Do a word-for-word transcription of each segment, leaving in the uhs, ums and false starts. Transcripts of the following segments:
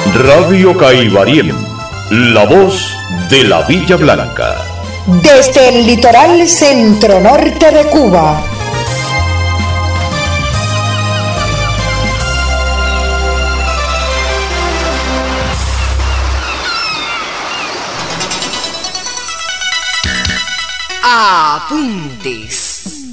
Radio Caibarien, la voz de la Villa Blanca. Desde el litoral centro-norte de Cuba. Apuntes.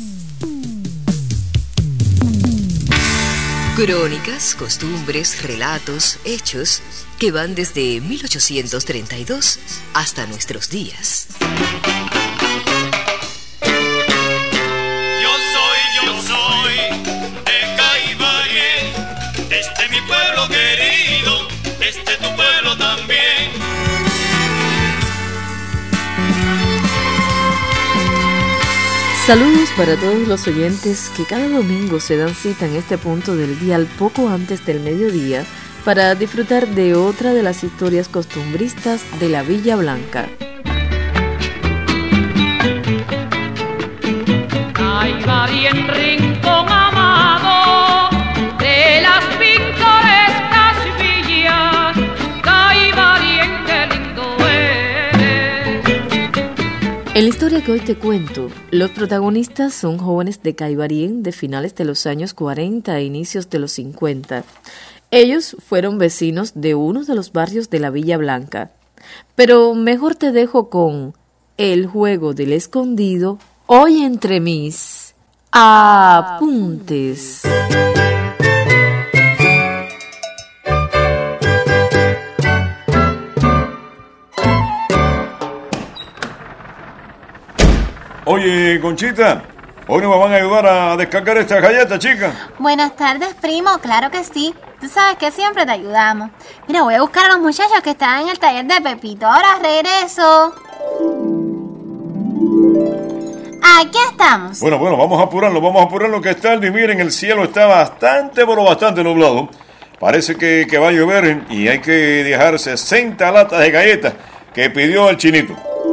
Crónicas, costumbres, relatos, hechos que van desde mil ochocientos treinta y dos hasta nuestros días. Yo soy, yo soy de Caibarien, este es mi pueblo querido, este es tu pueblo también. Saludos para todos los oyentes que cada domingo se dan cita en este punto del día al poco antes del mediodía para disfrutar de otra de las historias costumbristas de la Villa Blanca. Caibarien, rincón amado de las pintorescas villas, Caibarien, qué lindo eres. En la historia que hoy te cuento, los protagonistas son jóvenes de Caibarien de finales de los años cuarenta e inicios de los cincuenta. Ellos fueron vecinos de uno de los barrios de la Villa Blanca. Pero mejor te dejo con El juego del escondido, hoy entre mis apuntes. Oye, Conchita, hoy nos van a ayudar a descargar esta galleta, chica. Buenas tardes, primo, claro que sí. Tú sabes que siempre te ayudamos. Mira, voy a buscar a los muchachos que están en el taller de Pepito. Ahora regreso. Aquí estamos. Bueno, bueno, vamos a apurarlo, vamos a apurarlo que es tarde. Y miren, el cielo está bastante, pero bastante nublado. Parece que, que va a llover y hay que dejar sesenta latas de galletas que pidió el chinito.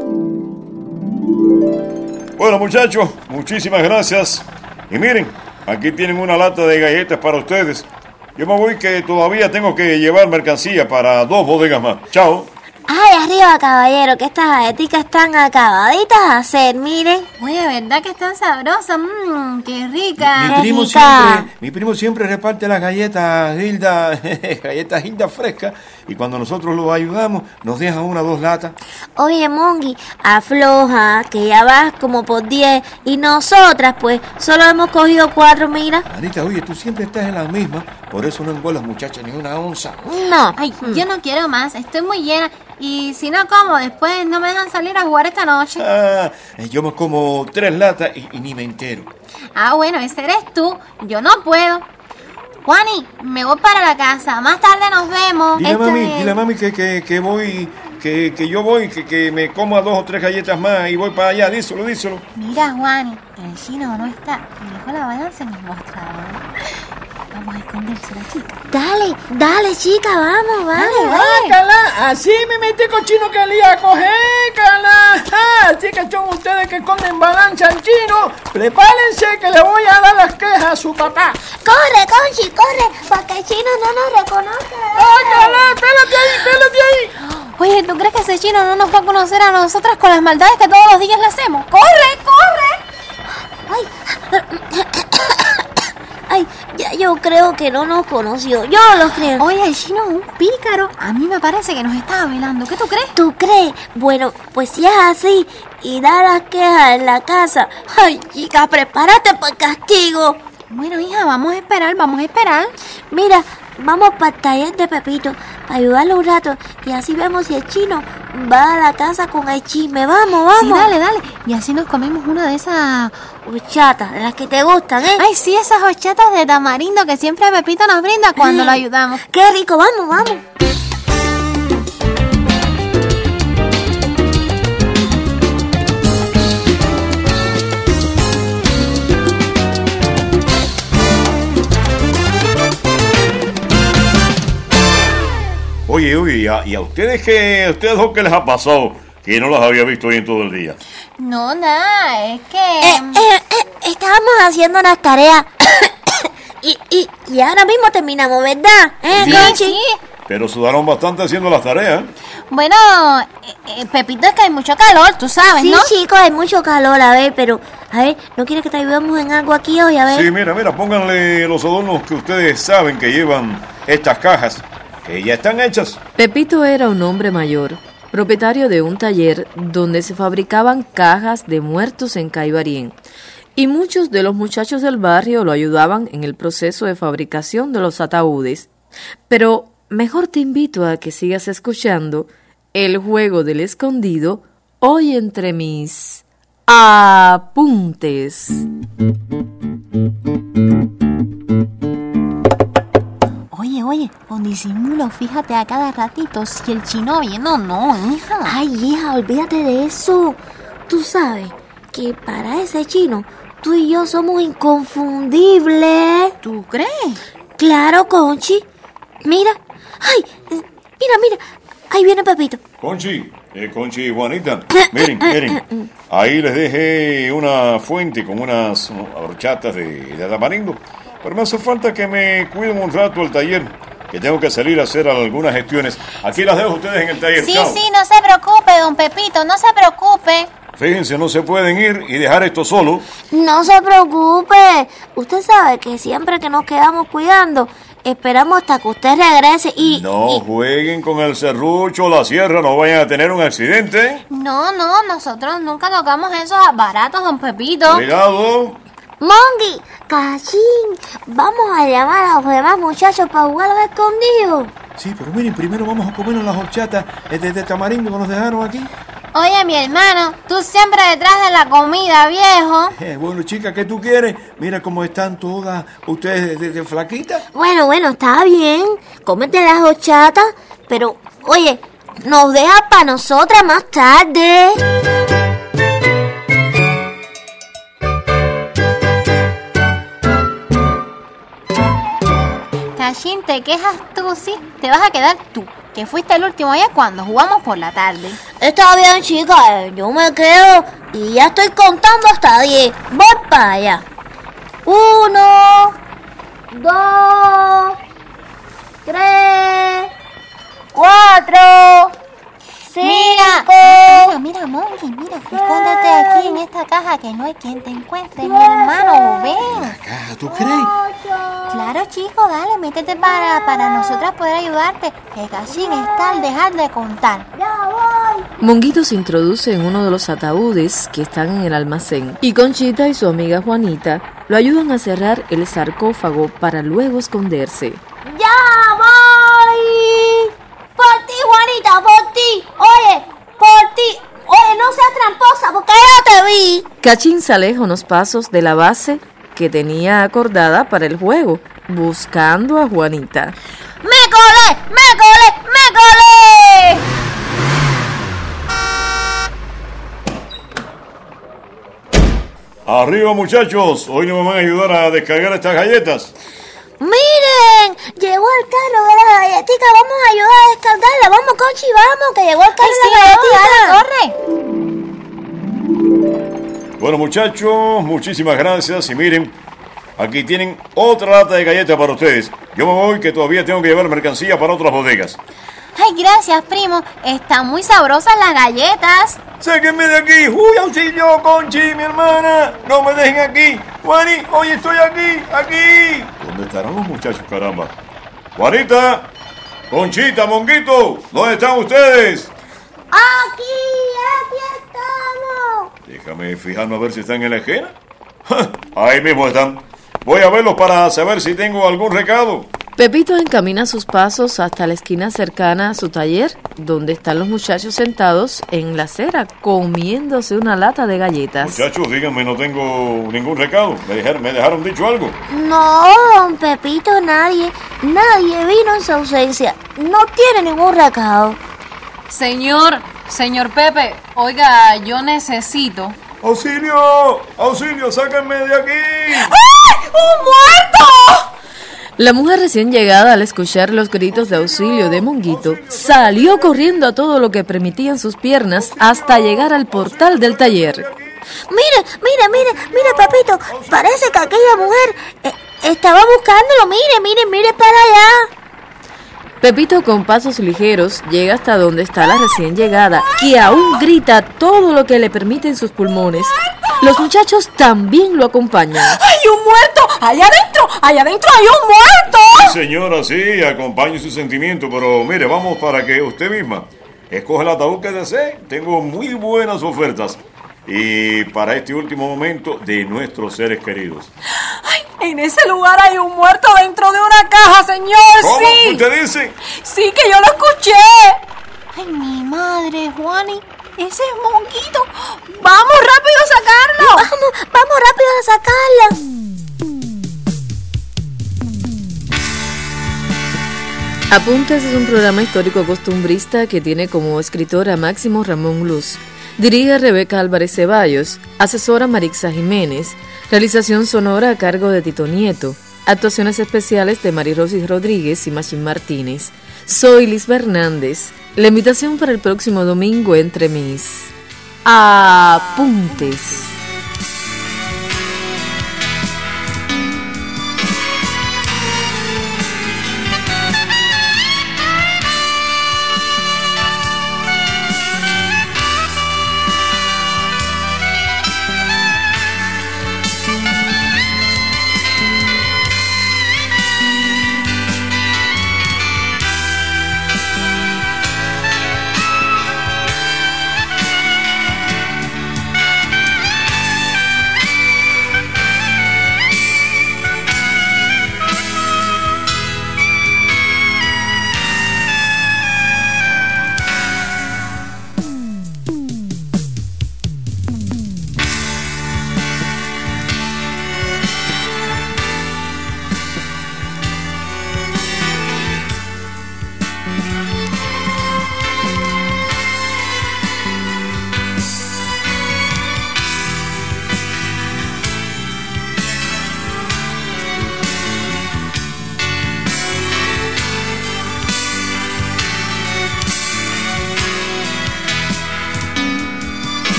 Bueno, muchachos, muchísimas gracias. Y miren, aquí tienen una lata de galletas para ustedes. Yo me voy que todavía tengo que llevar mercancía para dos bodegas más. Chao. Ay, arriba, caballero, que estas galletitas están acabaditas a hacer, miren. Oye, ¿verdad que están sabrosas? Mmm, qué rica. Mi primo siempre, mi primo siempre reparte las galletas Hilda, galletas Hilda frescas, y cuando nosotros los ayudamos, nos deja una o dos latas. Oye, Mongi, afloja, que ya vas como por diez, y nosotras, pues, solo hemos cogido cuatro, mira. Anita, oye, tú siempre estás en la misma, por eso no envuelvas, muchacha, ni una onza. No. Ay, hmm. yo no quiero más, estoy muy llena. Y si no como, después no me dejan salir a jugar esta noche. Ah, yo me como tres latas y, y ni me entero. Ah, bueno, ese eres tú. Yo no puedo. Juani, me voy para la casa. Más tarde nos vemos. Dile a este... mami, dile a mami que, que, que voy, que, que yo voy, que, que me coma dos o tres galletas más y voy para allá. Díselo, díselo. Mira, Juani, el chino no está. Y dejó la balanza en el mostrador. Vamos a esconderse la chica. Dale, dale, chica, vamos, vale, vale. Ah, Cala, así me metí con chino que le iba a coger, Cala. Ah, así que son ustedes que esconden balanza al chino. Prepárense que le voy a dar las quejas a su papá. Corre, Conchi, corre, para que el chino no nos reconozca. ¡Ah, Cala, espérate ahí, espérate ahí! Oye, ¿tú crees que ese chino no nos va a conocer a nosotras con las maldades que todos los días le hacemos? ¡Corre, corre! Ay, ay, ya yo creo que no nos conoció. Yo lo creo. Oye, el chino es un pícaro. A mí me parece que nos estaba velando. ¿Qué tú crees? ¿Tú crees? Bueno, pues si es así y da las quejas en la casa. Ay, chica, prepárate para el castigo. Bueno, hija, vamos a esperar, vamos a esperar. Mira, vamos para el taller de Pepito para ayudarlo un rato y así vemos si el chino va a la casa con el chisme. Vamos, vamos. Sí, dale, dale. Y así nos comemos una de esas horchatas, de las que te gustan, ¿eh? Ay, sí, esas horchatas de tamarindo que siempre Pepito nos brinda cuando lo ayudamos. ¡Qué rico! Vamos, vamos. Oye, oye, ¿y a, y a ustedes qué, a ustedes dos qué les ha pasado? Que no las había visto hoy en todo el día. No, nada, es que... Eh, eh, eh, estábamos haciendo unas tareas y, y, y ahora mismo terminamos, ¿verdad? ¿Eh, sí, Conchi? sí. pero sudaron bastante haciendo las tareas. Bueno, eh, eh, Pepito, es que hay mucho calor, tú sabes, sí, ¿no? Sí, chicos, hay mucho calor, a ver, pero, a ver, ¿no quieres que te ayudemos en algo aquí hoy? A ver. Sí, mira, mira, pónganle los adornos que ustedes saben que llevan estas cajas, que ya están hechas. Pepito era un hombre mayor, propietario de un taller donde se fabricaban cajas de muertos en Caibarien. Y muchos de los muchachos del barrio lo ayudaban en el proceso de fabricación de los ataúdes. Pero mejor te invito a que sigas escuchando el juego del escondido hoy entre mis apuntes. Oye, oye, con disimulo, fíjate a cada ratito si el chino viene o no, hija. Ay, hija, olvídate de eso. Tú sabes que para ese chino, tú y yo somos inconfundibles. ¿Tú crees? Claro, Conchi. Mira, ay, mira, mira, ahí viene Pepito. Conchi, eh, Conchi y Juanita, miren, miren, ahí les dejé una fuente con unas horchatas de, de tamarindo, pero me hace falta que me cuiden un rato el taller, que tengo que salir a hacer algunas gestiones. Aquí las dejo ustedes en el taller. Sí, Chao. sí, no se preocupe, don Pepito, no se preocupe. Fíjense, no se pueden ir y dejar esto solo. No se preocupe. Usted sabe que siempre que nos quedamos cuidando, esperamos hasta que usted regrese y... No y... jueguen con el serrucho o la sierra, no vayan a tener un accidente. No, no, nosotros nunca tocamos esos aparatos, don Pepito. Cuidado. Mongi, Cachín, vamos a llamar a los demás muchachos para jugar al escondido. Sí, pero miren, primero vamos a comernos las horchatas de, de tamarindo que nos dejaron aquí. Oye, mi hermano, tú siempre detrás de la comida, viejo. Eh, bueno, chica, ¿qué tú quieres? Mira cómo están todas ustedes de, de, de flaquitas. Bueno, bueno, está bien. Cómete las horchatas, pero, oye, nos deja para nosotras más tarde. Cachín, te quejas tú, sí. Te vas a quedar tú, que fuiste el último día cuando jugamos por la tarde. Está bien, chica, yo me quedo y ya estoy contando hasta diez. Voy para allá. Uno, dos, tres, cuatro, cinco. Mira, mira, Mongi, mira, escóndete aquí en esta caja que no hay quien te encuentre, mi hermano, ven. ¿La caja, tú crees? Claro, chico, dale, métete para, para nosotras poder ayudarte, que Cachín está al dejar de contar. Monguito se introduce en uno de los ataúdes que están en el almacén y Conchita y su amiga Juanita lo ayudan a cerrar el sarcófago para luego esconderse. ¡Ya voy! ¡Por ti, Juanita, por ti! ¡Oye, por ti! ¡Oye, no seas tramposa porque ya te vi! Cachín se aleja unos pasos de la base que tenía acordada para el juego, buscando a Juanita. ¡Me colé! ¡Me colé! ¡Me colé! Arriba, muchachos, hoy nos van a ayudar a descargar estas galletas. ¡Miren! Llegó el carro de la galletita. Vamos a ayudar a descargarla. Vamos, Conchi, vamos, que llegó el carro Ay, de la sí, galletita. corre. Bueno, muchachos, muchísimas gracias. Y miren, aquí tienen otra lata de galletas para ustedes. Yo me voy, que todavía tengo que llevar mercancía para otras bodegas. Ay, gracias, primo. Están muy sabrosas las galletas. ¡Sáquenme de aquí! ¡Uy, auxilio, Conchi, mi hermana! ¡No me dejen aquí! ¡Juani, hoy estoy aquí! ¡Aquí! ¿Dónde estarán los muchachos, caramba? ¡Juanita! ¡Conchita, Monguito! ¿Dónde están ustedes? Aquí, aquí estamos. Déjame fijarme a ver si están en la esquina. ¡Ja! Ahí mismo están. Voy a verlos para saber si tengo algún recado. Pepito encamina sus pasos hasta la esquina cercana a su taller, donde están los muchachos sentados en la acera comiéndose una lata de galletas. Muchachos, díganme, no tengo ningún recado. ¿Me dejaron, me dejaron dicho algo? No, don Pepito, nadie, nadie vino en su ausencia. No tiene ningún recado. Señor, señor Pepe, oiga, yo necesito... ¡Auxilio! ¡Auxilio! ¡Sáquenme de aquí! ¡Ay! ¡Un muerto! La mujer recién llegada, al escuchar los gritos de auxilio de Monguito, salió corriendo a todo lo que permitían sus piernas hasta llegar al portal del taller. Mire, mire, mire, mire, papito, parece que aquella mujer eh, estaba buscándolo. Mire, mire, mire para allá. Pepito con pasos ligeros llega hasta donde está la recién llegada, que aún grita todo lo que le permiten sus pulmones. Los muchachos también lo acompañan. ¡Hay un muerto! ¡Allá adentro! ¡Allá adentro hay un muerto! Sí, señora, sí, acompañe su sentimiento, pero mire, vamos para que usted misma escoja el ataúd que desee. Tengo muy buenas ofertas. Y para este último momento de nuestros seres queridos. ¡Ay! En ese lugar hay un muerto dentro de una caja, señor. ¿Cómo? Sí. ¿Usted dice? Sí, que yo lo escuché. Ay, mi madre, Juani. Ese es Monguito. ¡Vamos rápido a sacarlo! Vamos, vamos rápido a sacarla. Apuntes es un programa histórico costumbrista que tiene como escritor a Máximo Ramón Luz. Dirige a Rebeca Álvarez Ceballos, asesora Marixa Jiménez, realización sonora a cargo de Tito Nieto, actuaciones especiales de Marirosy Rodríguez y Machín Martínez. Soy Liz Hernández. La invitación para el próximo domingo entre mis apuntes.